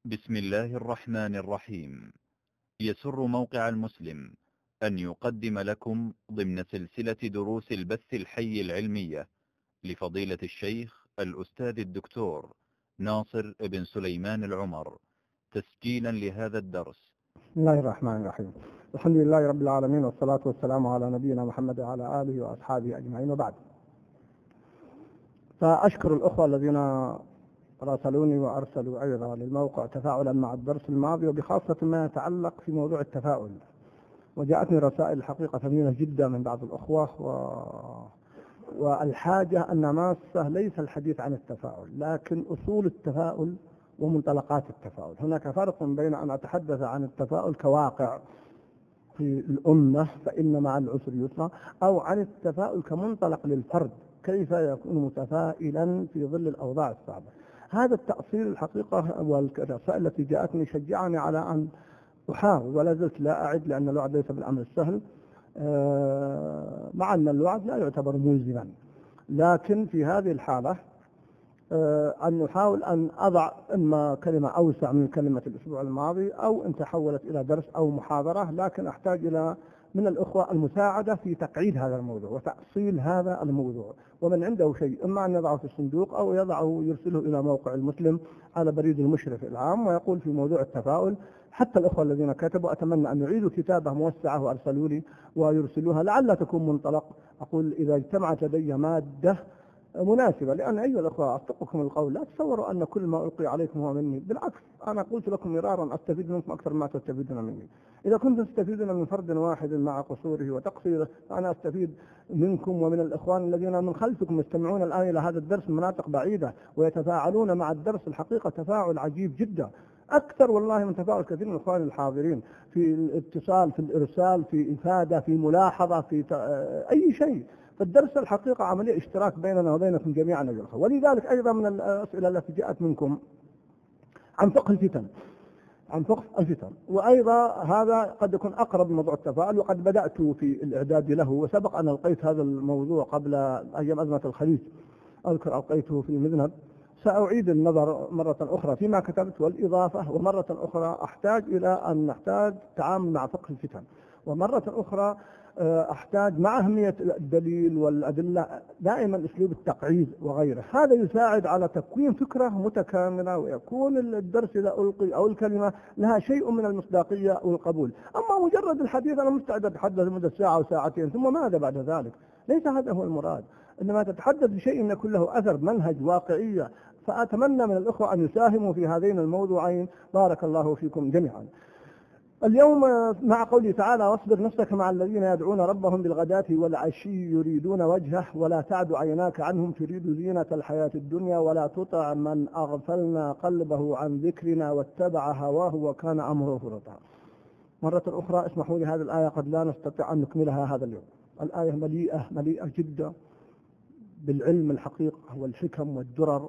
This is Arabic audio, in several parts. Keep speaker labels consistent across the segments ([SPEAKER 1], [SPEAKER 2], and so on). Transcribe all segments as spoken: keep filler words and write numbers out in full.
[SPEAKER 1] بسم الله الرحمن الرحيم. يسر موقع المسلم أن يقدم لكم ضمن سلسلة دروس البث الحي العلمية لفضيلة الشيخ الأستاذ الدكتور ناصر بن سليمان العمر، تسجيلا لهذا الدرس.
[SPEAKER 2] بسم الله الرحمن الرحيم. الحمد لله رب العالمين، والصلاة والسلام على نبينا محمد وعلى آله وأصحابه أجمعين، وبعد. فأشكر الأخوة الذين راسلوني وأرسلوا أيضا للموقع تفاعلا مع الدرس الماضي، وبخاصة ما يتعلق في موضوع التفاؤل. وجاءتني رسائل الحقيقة ثمينة جدا من بعض الأخوة، و... والحاجة أن ماسة ليس الحديث عن التفاؤل، لكن أصول التفاؤل ومنطلقات التفاؤل. هناك فرق بين أن أتحدث عن التفاؤل كواقع في الأمة فإن مع العسر يسرا، أو عن التفاؤل كمنطلق للفرد، كيف يكون متفائلا في ظل الأوضاع الصعبة. هذا التأصيل الحقيقة والرسائل التي جاءتني شجعني على أن أحاول، ولا زلت لا أعد، لأن الوعد ليس بالأمر السهل، مع أن الوعد لا يعتبر ملزما، لكن في هذه الحالة أن نحاول أن أضع إما كلمة أوسع من كلمة الأسبوع الماضي، أو إن تحولت إلى درس أو محاضرة، لكن أحتاج إلى من الأخوة المساعدة في تقعيد هذا الموضوع وتأصيل هذا الموضوع. ومن عنده شيء إما أن يضعه في الصندوق أو يضعه يرسله إلى موقع المسلم على بريد المشرف العام، ويقول في موضوع التفاؤل. حتى الأخوة الذين كتبوا أتمنى أن يعيدوا كتابة موسعة وأرسلوا لي ويرسلوها، لعل تكون منطلق. أقول إذا اجتمعت لدي مادة مناسبة، لأن أيها الأخوة أصدقكم القول، لا تصوروا أن كل ما ألقي عليكم هو مني، بالعكس أنا قلت لكم مرارا أستفيد منكم أكثر ما تستفيدون مني. إذا كنتم تستفيدون من فرد واحد مع قصوره وتقصيره، فأنا أستفيد منكم ومن الإخوان الذين من خلفكم يستمعون الآن إلى هذا الدرس من مناطق بعيدة ويتفاعلون مع الدرس. الحقيقة تفاعل عجيب جدا، أكثر والله من تفاعل كثير من الإخوان الحاضرين في الاتصال، في الإرسال، في إفادة، في ملاحظة، في أي شيء. فالدرس الحقيقة عملية اشتراك بيننا وبينكم جميعا أيها الأخوة. ولذلك أيضا من الأسئلة التي جاءت منكم عن فقه الفتن، عن فقه الفتن، وأيضا هذا قد يكون أقرب لموضوع التفاعل، وقد بدأت في الإعداد له، وسبق أن ألقيت هذا الموضوع قبل أيام أزمة الخليج، أذكر ألقيته في المذنب. سأعيد النظر مرة أخرى فيما كتبت والإضافة، ومرة أخرى أحتاج إلى أن نحتاج تعامل مع فقه الفتن، ومرة أخرى أحتاج مع أهمية الدليل والأدلة دائما أسلوب التقعيد وغيره. هذا يساعد على تكوين فكرة متكاملة، ويكون الدرس إذا ألقي أو الكلمة لها شيء من المصداقية والقبول. أما مجرد الحديث أنا مستعد أتحدث لمدة ساعة أو ساعتين ثم ماذا بعد ذلك؟ ليس هذا هو المراد، إنما تتحدث بشيء يكون له أثر، منهج، واقعية. فأتمنى من الأخوة أن يساهموا في هذين الموضوعين. بارك الله فيكم جميعا. اليوم مع قوله تعالى: واصبر نفسك مع الذين يدعون ربهم بالغداة والعشي يريدون وجهه ولا تعد عيناك عنهم تريد زينة الحياة الدنيا ولا تطع من أغفلنا قلبه عن ذكرنا واتبع هواه وكان أمره فرطا. مرة أخرى اسمحوا لي، هذه الآية قد لا نستطيع أن نكملها هذا اليوم. الآية مليئة مليئة جدا بالعلم الحقيقة والحكم والدرر.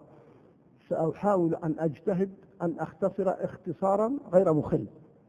[SPEAKER 2] سأحاول أن أجتهد أن أختصر اختصارا غير مخل،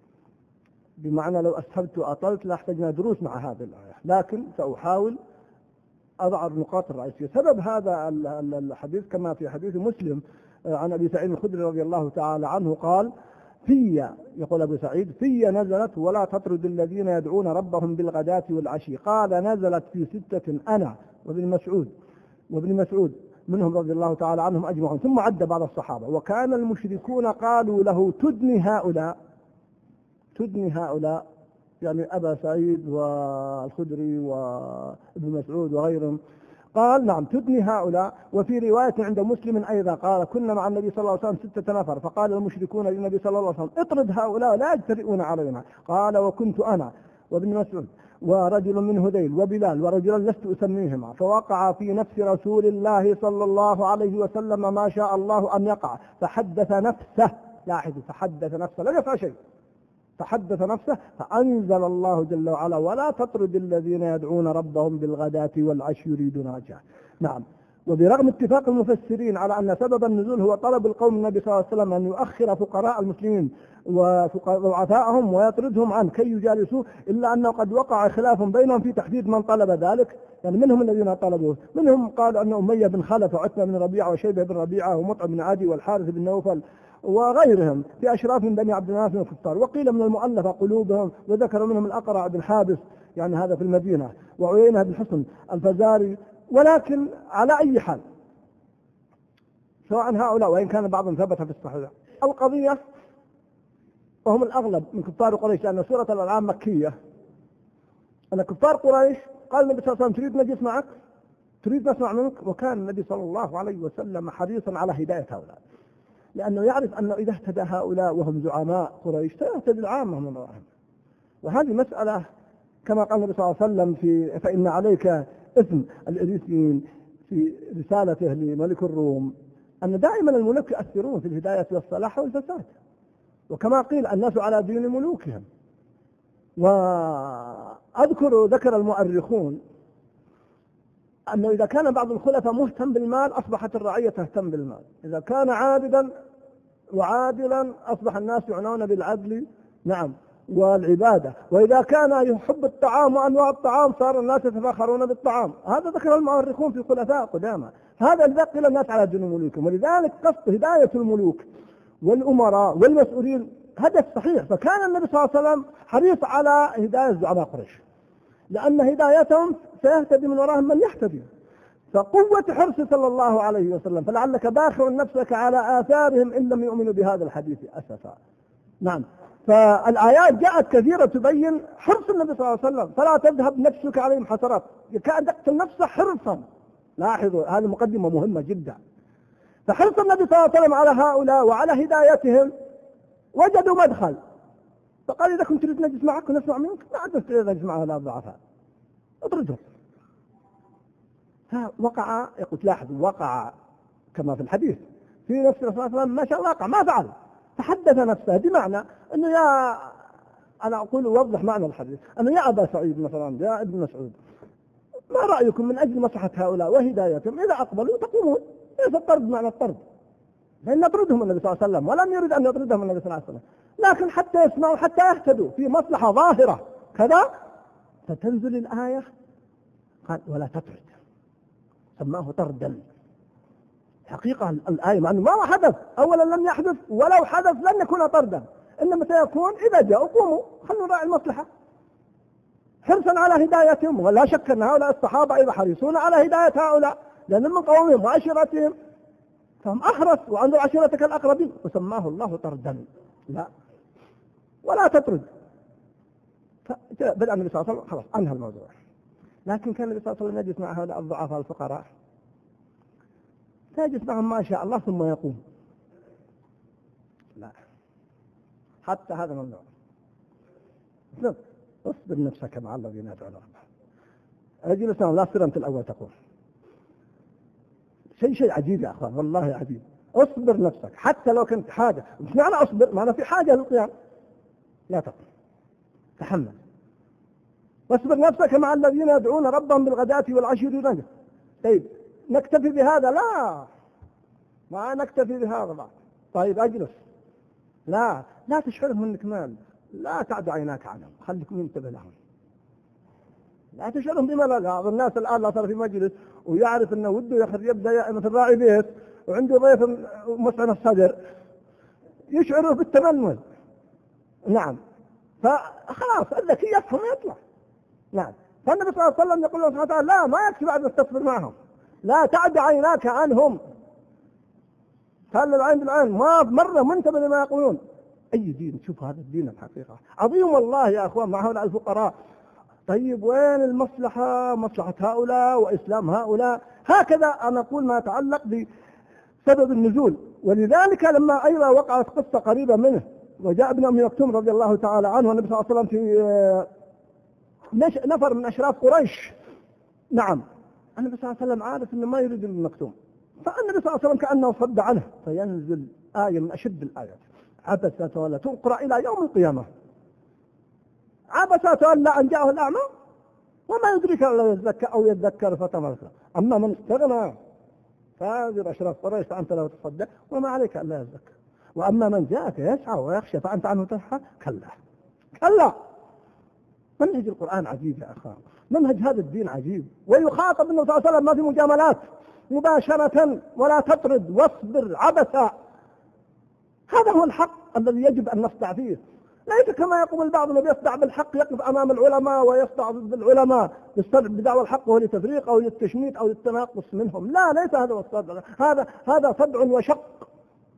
[SPEAKER 2] بمعنى لو أسهبت وأطلت لاحتاجنا دروس مع هذه الآية، لكن سأحاول أضع النقاط الرئيسية. سبب هذا الحديث كما في حديث مسلم عن أبي سعيد الخدري رضي الله تعالى عنه قال: في، يقول أبو سعيد، في نزلت ولا تطرد الذين يدعون ربهم بالغداة والعشي. قال: نزلت في ستة أنا وابن مسعود وابن مسعود منهم رضي الله تعالى عنهم أجمعون. ثم عد بعض الصحابة: وكان المشركون قالوا له تدني هؤلاء، تدني هؤلاء يعني أبا سعيد والخدري وابن مسعود وغيرهم. قال: نعم تدني هؤلاء. وفي رواية عند مسلم أيضا قال: كنا مع النبي صلى الله عليه وسلم ستة نفر، فقال المشركون للنبي صلى الله عليه وسلم: اطرد هؤلاء لا يجترئون علينا. قال: وكنت أنا وابن مسعود ورجل من هذيل وبلال ورجلا لست أسميهما، فوقع في نفس رسول الله صلى الله عليه وسلم ما شاء الله أن يقع، فحدث نفسه. لاحظوا، فحدث نفسه، لا يفعل شيء، فحدث نفسه، فأنزل الله جل وعلا: ولا تطرد الذين يدعون ربهم بالغداة والعشي يريدون وجهه. نعم. وبرغم اتفاق المفسرين على أن سبب النزول هو طلب القوم النبي صلى الله عليه وسلم أن يؤخر فقراء المسلمين وضعفاءهم ويطردهم عنه كي يجالسوه، إلا أنه قد وقع خلاف بينهم في تحديد من طلب ذلك. يعني منهم الذين طلبوه، منهم قالوا أن أمية بن خلف وعتبة بن ربيعة وشيبة بن ربيعة ومطعم بن عدي والحارث بن نوفل وغيرهم في أشراف من بني عبد مناف من الكفار، وقيل من المؤلفة قلوبهم، وذكر منهم الأقرع بن حابس يعني هذا في المدينة، وعيينة بن حصن الفزاري. ولكن على أي حال سواء هؤلاء وإن كان بعضهم ثبت في الصحيح، القضية وهم الأغلب من كفار قريش، لأن سورة الأنعام مكية. أن كفار قريش قال النبي صلى الله عليه وسلم تريد نجلس معك؟ تريد نسمع منك؟ وكان النبي صلى الله عليه وسلم حريصا على هداية هؤلاء، لأنه يعرف أنه إذا اهتدى هؤلاء وهم زعماء قريش سيهتدي العامة من وراءهم. وهذه مسألة كما قال النبي صلى الله عليه وسلم في فإن عليك اسم الإريسيين في رسالته لملك الروم، أن دائما الملوك يؤثرون في الهداية والصلاح والفساد، وكما قيل الناس على دين ملوكهم. وأذكر ذكر المؤرخون أنه إذا كان بعض الخلفاء مهتم بالمال أصبحت الرعية تهتم بالمال، إذا كان عابدا وعادلا أصبح الناس يعنون بالعدل نعم والعبادة، وإذا كان يحب الطعام وأنواع الطعام صار الناس يتفاخرون بالطعام. هذا ذكر المؤرخون في خلفاء قدامى، هذا الذي قيل الناس على دين ملوكهم. ولذلك قصد هداية الملوك والأمراء والمسؤولين هدف صحيح، فكان النبي صلى الله عليه وسلم حريص على هداية زعماء قريش، لأن هدايتهم سيهتدي من وراهم من يهتدي. فقوة حرص صلى الله عليه وسلم، فلعلك باخر نفسك على آثارهم إن لم يؤمنوا بهذا الحديث أسفا. نعم، فالآيات جاءت كثيرة تبين حرص النبي صلى الله عليه وسلم، فلا تذهب نفسك عليهم حسرات، كأن تقتل نفسه حرصا. لاحظوا هذه مقدمة مهمة جدا. فحرص النبي صلى الله عليه وسلم على هؤلاء وعلى هدايتهم وجدوا مدخل، فقال إذا كنت تريد نجلس معك ونسمع منك ما عاد تريد نجلس مع هؤلاء الضعفاء، اطردهم. فوقع يقول لاحظوا وقع كما في الحديث في نفس الرسول صلى الله عليه وسلم ما شاء الله وقع، ما فعل، تحدث نفسه بمعنى أنه يا أنا أقول وضح معنى الحديث أنه يا أبا سعيد مثلا يا ابن مسعود ما رأيكم من أجل مصلحة هؤلاء وهدايتهم إذا أقبلوا تقومون؟ ليس الطرد معنى الطرد، لأن يطردهم النبي صلى الله عليه وسلم ولم يريد أن يطردهم النبي صلى الله عليه وسلم، لكن حتى يسمعوا حتى يهتدوا في مصلحة ظاهرة كذا. فتنزل الآية قال ولا تطرد، سماه طردا. حقيقة الآية مع أنه ما حدث أولا لم يحدث، ولو حدث لن يكون طردا، إنما سيكون إذا جاءوا قوموا خلوا نراعي المصلحة، حرصا على هدايتهم. ولا شك أن هؤلاء الصحابة أيضا حريصون على هداية هؤلاء، لأن من قومهم وعشيرتهم فهم أحرص، وأنذر عشيرتك الأقربين، وسماه الله طردا. لا ولا تطرد. فبدأ النبي صلى الله عليه وسلم خلاص أنهى الموضوع. لكن كان النبي صلى الله عليه وسلم يجلس مع هؤلاء الضعفاء الفقراء، فيجلس معهم ما شاء الله ثم يقوم. لا حتى هذا ممنوع. اصبر نفسك مع الذين يدعون ربهم. اجلس لا تصير انت الاول تقول. شيء شيء عجيب يا اخوان، والله عجيب. اصبر نفسك حتى لو كنت حاجه، مش معنى اصبر معنى في حاجه للقيام، لا تقل، تحمل. واصبر نفسك مع الذين يدعون ربهم بالغداة والعشي يريدون. طيب نكتفي بهذا؟ لا ما نكتفي بهذا بعد. طيب اجلس، لا لا تشعرهم انك مال، لا تعد عيناك عنهم، خليك منتبه لهم، لا تشعرهم بملل. بعض الناس الان لا صار في مجلس ويعرف انه وده يخرج يبدا مثل راعي بيت وعنده ضيف مسعن الصدر يشعره بالتململ. نعم فخلاص الذكي يفهم ويطلع. نعم فالنبي صلى الله عليه وسلم يقول له سبحانه وتعالى لا ما يكفي بعد أن تصبر معهم، لا تعد عيناك عنهم، قال العين بالعين، ما مرة منتبه لما يقولون. أي دين؟ شوف هذا الدين الحقيقة عظيم والله يا أخوان مع هؤلاء الفقراء. طيب وين المصلحة؟ مصلحة هؤلاء وإسلام هؤلاء. هكذا أنا أقول ما يتعلق بسبب النزول. ولذلك لما أيضا وقعت قصة قريبة منه وجاء ابن أم مكتوم رضي الله تعالى عنه والنبي صلى الله عليه وسلم في نفر من أشراف قريش. نعم النبي صلى الله عليه وسلم عارف أنه ما يريد ابن مكتوم، فالنبي صلى الله عليه وسلم كأنه صد عنه، فينزل آية من أشد الآيات عبس وتولى تقرأ إلى يوم القيامة. عبس وتولى أن جاءه الأعمى وما يدرك أن يتذكر أو يتذكر فتمرسل. أما من استغنى فهذه أشراف قريش فأنت لا تصدق وما عليك أن لا يتذكر. وأما من جاءك يسعى ويخشى فأنت عنه تنهى، كلا كلا. منهج القرآن عجيب يا أخوان، منهج هذا الدين عجيب. ويخاطب النبي صلى الله عليه وسلم ما في مجاملات مباشرة، ولا تطرد واصبر عبسا. هذا هو الحق الذي يجب أن نصدع فيه، ليس كما يقوم البعض الذي يصدع بالحق يقف أمام العلماء ويصدع ضد العلماء بدعوى الحق وهو للتفريق أو للتشميت أو للتناقص منهم. لا، ليس هذا هو الصدع، هذا هذا صدع وشق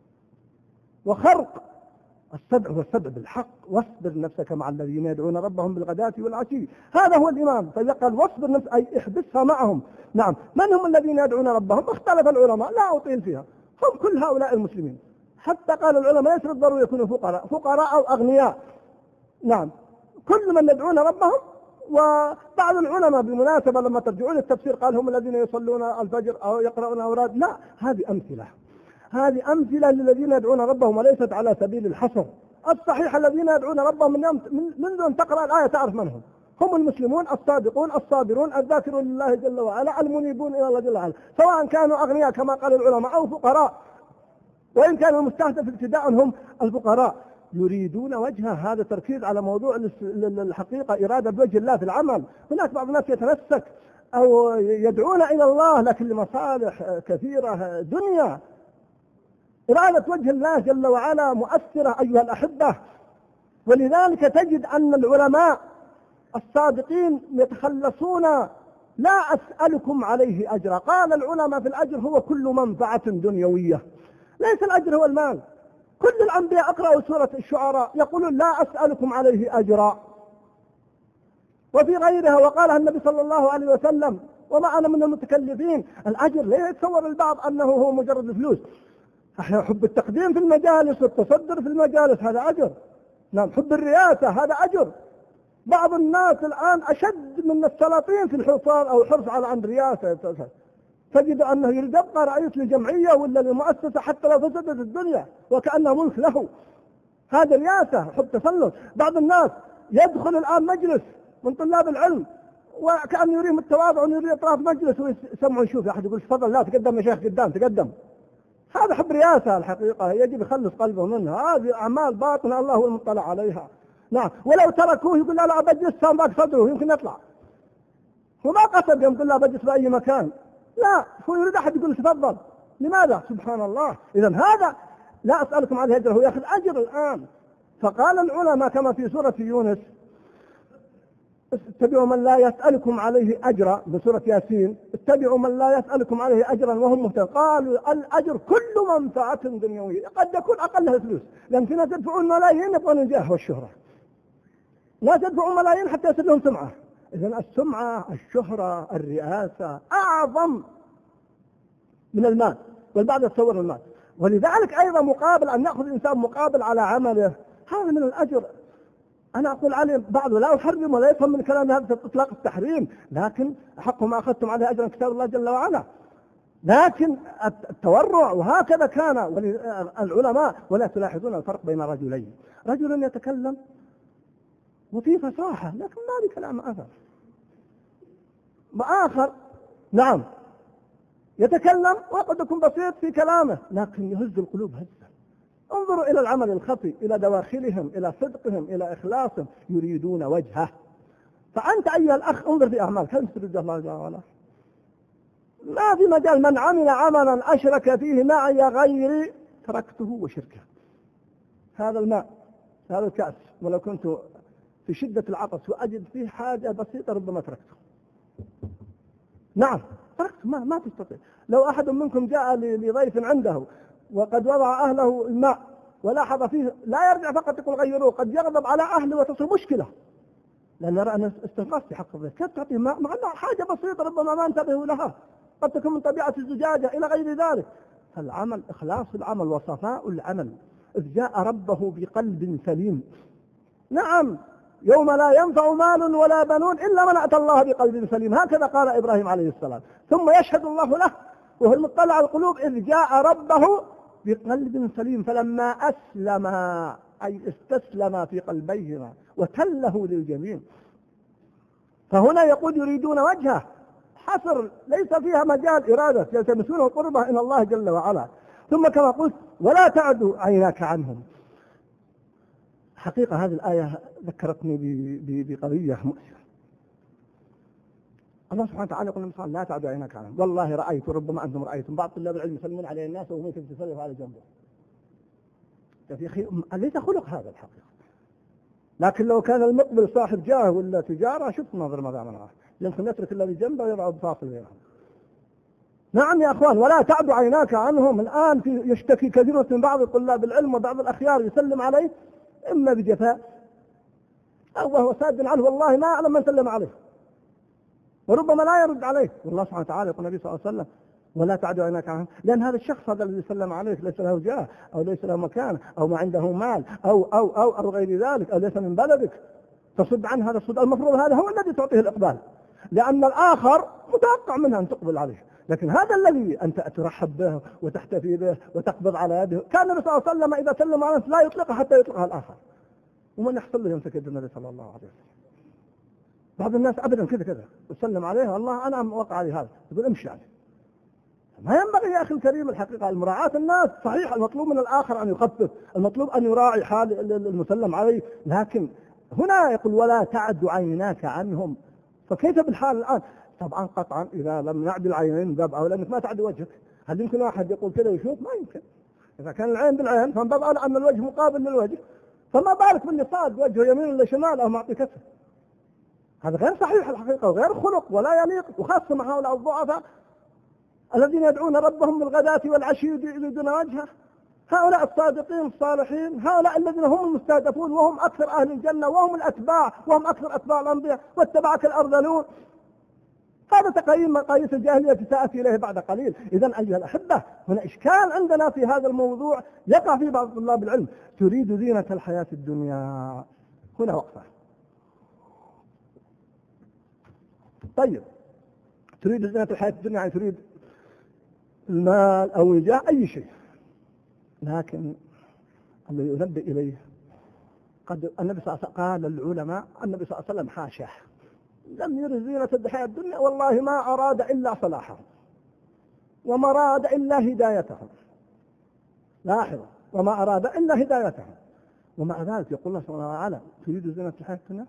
[SPEAKER 2] وخرق. الصدع هو الصدع بالحق. واصبر نفسك مع الذين يدعون ربهم بالغداة والعشي، هذا هو الإمام. فقال واصبر نفسك أي احبسها معهم. نعم، من هم الذين يدعون ربهم؟ اختلف العلماء، لا أطيل فيها، هم كل هؤلاء المسلمين. حتى قال العلماء ليس بالضروري يكونوا فقراء، فقراء أو أغنياء. نعم، كل من يدعون ربهم. وبعض العلماء بالمناسبة لما ترجعون التفسير قال هم الذين يصلون الفجر أو يقرؤون أوراد. لا، هذه أمثلة، هذه أمثلة للذين يدعون ربهم وليست على سبيل الحصر. الصحيح الذين يدعون ربهم من يوم منذ أن تقرأ الآية تعرف من هم. هم المسلمون الصادقون الصابرون الذاكرون لله جل وعلا المنيبون إلى الله جل وعلا، سواء كانوا أغنياء كما قال العلماء أو فقراء، وإن كان المستهدف ابتداء هم الفقراء. يريدون وجهه، هذا تركيز على موضوع الحقيقة، إرادة وجه الله في العمل. هناك بعض الناس يتنسك أو يدعون إلى الله لكن لمصالح كثيرة دنيا. إرادة وجه الله جل وعلا مؤثرة أيها الأحبة. ولذلك تجد أن العلماء الصادقين يتخلصون لا أسألكم عليه أجرا. قال العلماء في الأجر هو كل منفعة دنيوية، ليس الأجر هو المال. كل الأنبياء أقرأوا سورة الشعراء يقولون لا أسألكم عليه أجرا. وفي غيرها وقالها النبي صلى الله عليه وسلم وما أنا من المتكلفين. الأجر لا يتصور البعض أنه هو مجرد فلوس. حب التقديم في المجالس والتصدر في المجالس هذا أجر. نعم، حب الرئاسة هذا أجر. بعض الناس الآن أشد من السلاطين في الحصار أو الحرص على عن رئاسة، تجد أنه يريد يبقى رئيس لجمعية ولا لمؤسسة حتى لو فسدت الدنيا وكأنه ملك له. هذا رئاسة، حب تسلط. بعض الناس يدخل الآن مجلس من طلاب العلم وكأنه يريهم التواضع ويريد إطراف مجلس ويسمعوا يشوف أحد يقول تفضل لا تقدم يا شيخ قدام تقدم. هذا حب رئاسة الحقيقة، يجب يخلص قلبه منها. هذه أعمال باطنة الله هو المطلع عليها. نعم، ولو تركوه يقول لا لا بجلس سامباك صدره يمكن يطلع. هو ما قصد يوم يقول لا بجلس في أي مكان، لا، هو يريد أحد يقول تفضل. لماذا؟ سبحان الله. إذن هذا لا أسألكم عليه أجر، هو يأخذ أجر الآن. فقال العلماء كما في سورة يونس اتبعوا من لا يسألكم عليه أجرا، بسورة ياسين اتبعوا من لا يسألكم عليه أجرا وهم مهتدون. قالوا الأجر كل منفعة دنيوية، قد يكون أقلها فلوس، لأن في ناس يدفعون ملايين يبغون الجاه والشهرة، ناس يدفعون ملايين حتى يصير لهم سمعة. إذن السمعة الشهرة الرئاسة أعظم من المال، والبعض يتصور المال. ولذلك أيضا مقابل أن نأخذ الإنسان مقابل على عمله، هذا من الأجر. أنا أقول عليه بعض لا أحرم ولا يفهم من كلام هذا إطلاق التحريم، لكن حق ما أخذتم عليه أجرا كتاب الله جل وعلا. لكن التورع وهكذا كان العلماء. ولا تلاحظون الفرق بين رجلين، رجل يتكلم وفيه فصاحة لكن ما لي كلام آخر، وآخر نعم يتكلم وقد يكون بسيط في كلامه لكن يهز القلوب هزا. انظروا إلى العمل الخفي، إلى دواخلهم، إلى صدقهم، إلى إخلاصهم، يريدون وجهه. فأنت أيها الأخ انظر في أعمالك، هل تريد الله جل وعلا؟ ما في مجال. من عمل عملا أشرك فيه معي غيري تركته وشركه. هذا الماء، هذا الكأس، ولو كنت في شدة العطش وأجد فيه حاجة بسيطة ربما تركته. نعم تركته، ما, ما تستطيع. لو أحد منكم جاء لضيف عنده وقد وضع أهله الماء ولاحظ فيه لا يرجع فقط يقول غيروه، قد يغضب على أهله وتصل مشكلة، لأن نرى أن استنقاص في حق الضيف. كيف تعطي ماء مع أنها حاجة بسيطة ربما ما انتبهوا لها، قد تكون من طبيعة الزجاجة إلى غير ذلك. فالعمل إخلاص العمل وصفاء العمل. إذ جاء ربه بقلب سليم. نعم، يوم لا ينفع مال ولا بنون إلا من أتى الله بقلب سليم، هكذا قال إبراهيم عليه السلام. ثم يشهد الله له وهو المطلع على القلوب إذ جاء ربه بقلب سليم فلما أسلم أي استسلم في قلبيهما وتله للجميع. فهنا يقول يريدون وجهه، حصر ليس فيها مجال إرادة، يلتمسون القربة إلى الله جل وعلا. ثم كما قلت ولا تعد عيناك عنهم. حقيقة هذه الآية ذكرتني بقضية مؤسفة. الله سبحانه وتعالى يقول للمصالح لا تعد عيناك عنهم. والله رأيت، ربما أنتم رأيتم بعض طلاب العلم يسلمون عليه الناس وهم يتصرف على جنبه. يا أخي ليس خلق هذا الحقيقة. لكن لو كان المقبل صاحب جاه ولا تجارة شوف نظر ماذا منعه، يمكن يترك الذي جنبه ويضع بفاصل بينهم. نعم يا أخوان، ولا تعد عيناك عنهم. الآن في يشتكي كثير من بعض طلاب العلم وبعض الأخيار يسلم عليه إما بجفاء أو وهو ساد عنه، والله ما أعلم من سلم عليه، وربما لا يرد عليه. والله سبحانه وتعالى يقول النبي صلى الله عليه وسلم ولا تعد عيناك عنهم، لأن هذا الشخص هذا الذي سلم عليك ليس له جاه أو ليس له مكان أو ما عنده مال أو أو أو أو غير ذلك، أو ليس من بلدك، تصد عنه هذا الصد. المفروض هذا هو الذي تعطيه الإقبال، لأن الآخر متوقع منه أن تقبل عليه. لكن هذا الذي أنت ترحب به وتحتفي به وتقبض على يده، كان النبي صلى الله عليه وسلم إذا سلم عليه لا يطلقه حتى يطلقها الآخر. ومن يحصل له يمسك يد النبي صلى الله عليه وسلم. بعض الناس أبدا كذا كذا وسلم عليه والله أنا وقع لي هذا، يقول امشي عليه. ما ينبغي يا أخي الكريم الحقيقة المراعاة الناس. صحيح المطلوب من الآخر أن يخفف، المطلوب أن يراعي حال المسلم عليه، لكن هنا يقول ولا تعد عيناك عنهم. فكيف بالحال الآن؟ طبعا قطعا إذا لم نعدل العينين باب أولى أنك ما تعد وجهك. هل يمكن واحد يقول كذا ويشوف؟ ما يمكن. إذا كان العين بالعين فمن باب أولى أن الوجه مقابل للوجه، فما بالك باللي صاد وجهه يمين ولا شمال أو معطي كفه. هذا غير صحيح الحقيقة وغير خلق ولا يليق، وخاصة مع هؤلاء الضعفاء الذين يدعون ربهم بالغداة والعشي يريدون وجهه. هؤلاء الصادقين الصالحين، هؤلاء الذين هم المستهدفون وهم أكثر أهل الجنة وهم الأتباع وهم أكثر أتباع الأنبياء، واتبعك الأرذلون. هذا تقييم مقاييس الجاهلية سآتي إليه بعد قليل. إذن أيها الأحبة هنا إشكال عندنا في هذا الموضوع يقع في بعض طلاب العلم. تريد زينة الحياة الدنيا، هنا وقفة. طيب تريد زينة الحياة الدنيا يعني تريد المال أو الجاه أي شيء، لكن الذي ينبه إليه قد النبي صلى الله عليه وسلم قال العلماء النبي صلى الله عليه وسلم حاشاه لم يرد زينة الحياة الدنيا، والله ما أراد إلا صلاحهم وما أراد إلا هدايتهم. لاحظوا، وما أراد إلا هدايتهم، ومع ذلك يقول الله سبحانه وتعالى تريد زينة الحياة الدنيا.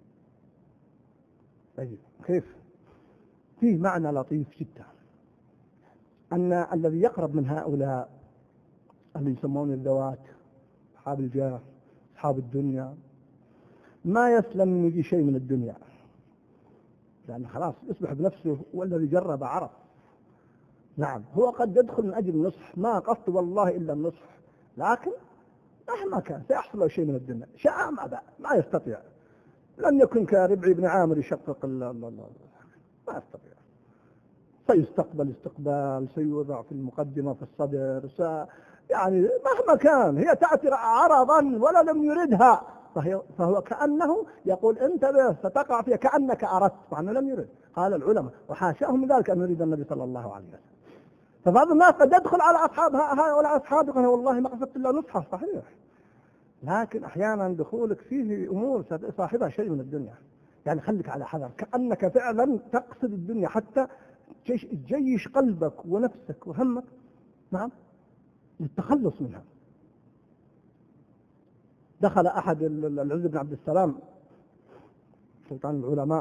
[SPEAKER 2] طيب كيف؟ فيه معنى لطيف جدا، أن الذي يقرب من هؤلاء اللي يسمون الذوات أصحاب الجاه أصحاب الدنيا ما يسلم من يجي شيء من الدنيا، لأن خلاص يصبح بنفسه، والذي جرب عرف. نعم هو قد يدخل من أجل النصح، ما قصد والله إلا النصح، لكن مهما كان سيحصل له شيء من الدنيا، شاء ما بقى ما يستطيع. لن يكن كربعي بن عامر يشقق الله الله الله، ما يستطيع. سيستقبل استقبال، سيوضع في المقدمة في الصدر، س... يعني مهما كان هي تأتي عرضا ولا لم يردها، فهي فهو كأنه يقول انتبه ستقع فيها كأنك أردت، وعنه لم يرد. قال العلماء وحاشاهم من ذلك أن يريد النبي صلى الله عليه وسلم. فبعض الناس قد يدخل على أصحاب هؤلاء أصحاب يقول والله ما قصدت إلا نصحة، صحيح، لكن أحيانا دخولك فيه أمور صاحبها شيء من الدنيا، يعني خليك على حذر، كأنك فعلا تقصد الدنيا حتى تجيش قلبك ونفسك وهمك نعم للتخلص منها. دخل أحد العز بن عبد السلام سلطان العلماء،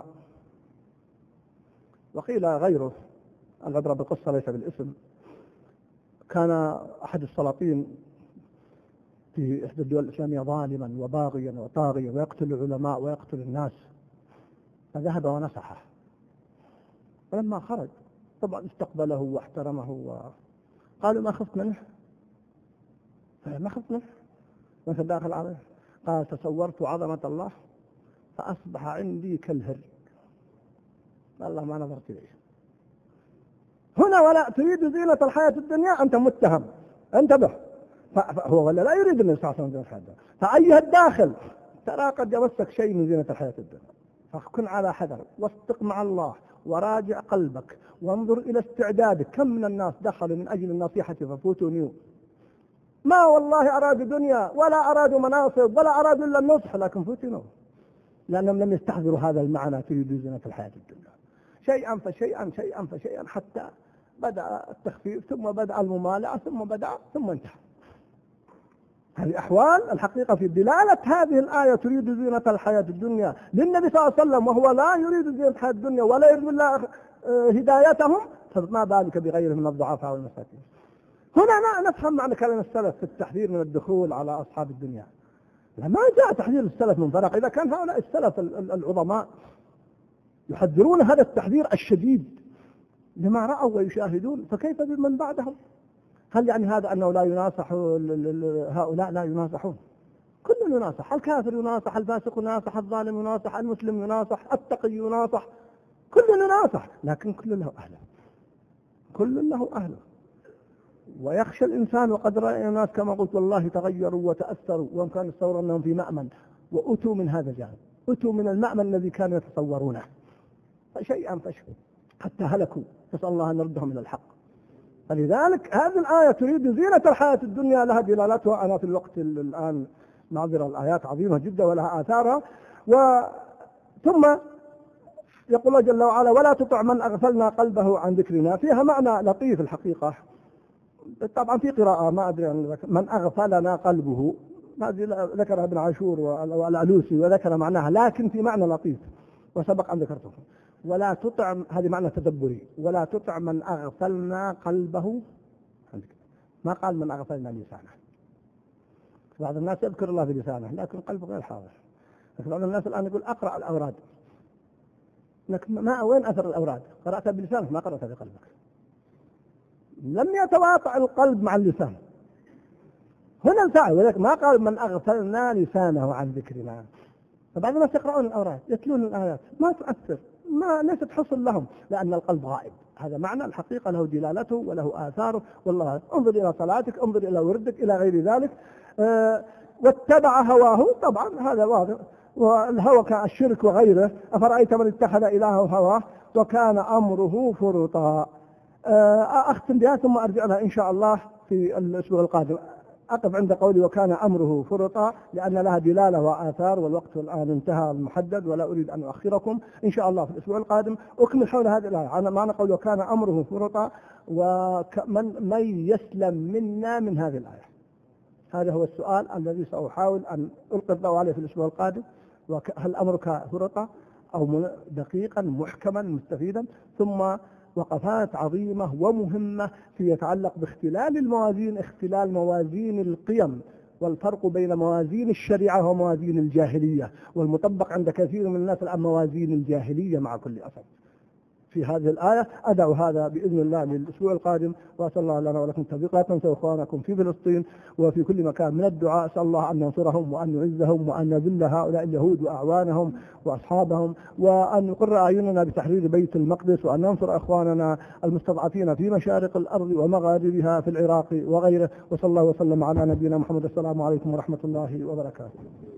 [SPEAKER 2] وقيل غيره، الأضرب بالقصة ليس بالاسم، كان أحد السلاطين في إحدى الدول الإسلامية ظالما وباغيا وطاغيا ويقتل العلماء ويقتل الناس، فذهب ونصحه. ولما خرج طبعا استقبله واحترمه وقالوا ما خفت منه، ما خفت منه وانت داخل عليه، قال تصورت عظمة الله فأصبح عندي كالهر، والله ما نظرت إليه. هنا ولا تريد زينة الحياة الدنيا أنت متهم، انتبه. فهو ولا لا يريد النبي صلى الله عليه وسلم. فأيها الداخل ترى قد يمسك شيء من زينة الحياة الدنيا، فكن على حذر واصدق مع الله وراجع قلبك وانظر إلى استعدادك. كم من الناس دخلوا من أجل النصيحة ففوتوا، ما والله أرادوا دنيا ولا أرادوا مناصب ولا أرادوا إلا النصح، لكن فتنوا لأنهم لم يستحضروا هذا المعنى تريد زينة الحياة الدنيا، شيئا فشيئا شيئا فشيئا حتى بدأ التخفيف ثم بدأ الممالعة ثم بدأ ثم انتهى. هذه أحوال الحقيقة في دلالة هذه الآية تريد زينة الحياة الدنيا للنبي صلى الله عليه وسلم، وهو لا يريد زينة الحياة الدنيا ولا يريد الله هدايتهم، فما بالك بغيره من الضعفاء والمساكين. هنا ما نفهم معنى كلام السلف في التحذير من الدخول على أصحاب الدنيا. لما جاء تحذير السلف من فرق، إذا كان هؤلاء السلف العظماء يحذرون هذا التحذير الشديد لما رأوا ويشاهدون، فكيف بمن بعدهم؟ هل يعني هذا أنه لا يناصح هؤلاء؟ لا يناصحون، كل يناصح، الكافر يناصح، الفاسق يناصح، الظالم يناصح، المسلم يناصح، التقي يناصح، كل يناصح، لكن كل له أهله، كل له أهله. ويخشى الإنسان، وقد رأى الناس كما قلت والله تغيروا وتأثروا، وإن كان يتصور أنهم في مأمن وأتوا من هذا الجانب، أتوا من المأمن الذي كانوا يتصورونه فشيئا فشيئا حتى هلكوا، نسأل الله أن نردهم إلى الحق. فلذلك هذه الآية تريد زينة الحياة الدنيا، لها دلالتها. أنا في الوقت الآن ناظر الآيات عظيمة جدا ولها آثارها. وثم يقول الله جل وعلا ولا تطع من أغفلنا قلبه عن ذكرنا، فيها معنى لطيف الحقيقة. طبعا في قراءة ما أدري من أغفلنا قلبه، هذه ذكرها ابن عاشور والألوسي وذكر معناها، لكن في معنى لطيف وسبق أن ذكرته. ولا تطع، هذه معنى تدبري، ولا تطع من أغفلنا قلبه، ما قال من أغفلنا لسانه. بعض الناس يذكر الله بلسانه لكن قلبه غير حاضر. لكن بعض الناس الآن يقول أقرأ الأوراد، لكن ما وين أثر الأوراد؟ قرأتها بلسانك ما قرأتها بقلبك. لم يتواطأ القلب مع اللسان هنا الفاعل، ولكن ما قال من أغفلنا لسانه عن ذكرنا. فبعض الناس يقرؤون الأوراد يتلون الآيات ما تؤثر، ما ليست حصل لهم لأن القلب غائب. هذا معنى الحقيقة له دلالته وله آثاره. والله انظر إلى صلاتك، انظر إلى وردك، إلى غير ذلك. أه واتبع هواه، طبعا هذا واضح، والهوى كالشرك وغيره. أفرأيت من اتخذ إلهه هواه وكان أمره فرطا. أه أختم بها ثم أرجع لها إن شاء الله في الأسبوع القادم. أقف عند قولي وكان أمره فرطا لأن لها دلالة وآثار، والوقت الآن انتهى المحدد ولا أريد أن أؤخركم. إن شاء الله في الأسبوع القادم أكمل حول هذه الآية. أنا معنى قولي وكان أمره فرطا، ومن من يسلم منا من هذه الآية؟ هذا هو السؤال الذي سأحاول أن ألقي الضوء عليه في الأسبوع القادم. هل أمرك فرطا أو دقيقا محكما مستفيدا؟ ثم وقفات عظيمة ومهمة في يتعلق باختلال الموازين، اختلال موازين القيم، والفرق بين موازين الشريعة وموازين الجاهلية، والمطبق عند كثير من الناس الآن موازين الجاهلية مع كل أسف في هذه الآية. أدعو هذا بإذن الله للأسبوع القادم، وأسأل الله لنا ولكم التوفيق. لا تنسوا إخوانكم في فلسطين وفي كل مكان من الدعاء. أسأل الله أن ينصرهم وأن يعزهم وأن يذل هؤلاء اليهود وأعوانهم وأصحابهم، وأن يقر أعيننا بتحرير بيت المقدس، وأن ننصر أخواننا المستضعفين في مشارق الأرض ومغاربها في العراق وغيره. وصلى الله وسلم على نبينا محمد. السلام عليكم ورحمة الله وبركاته.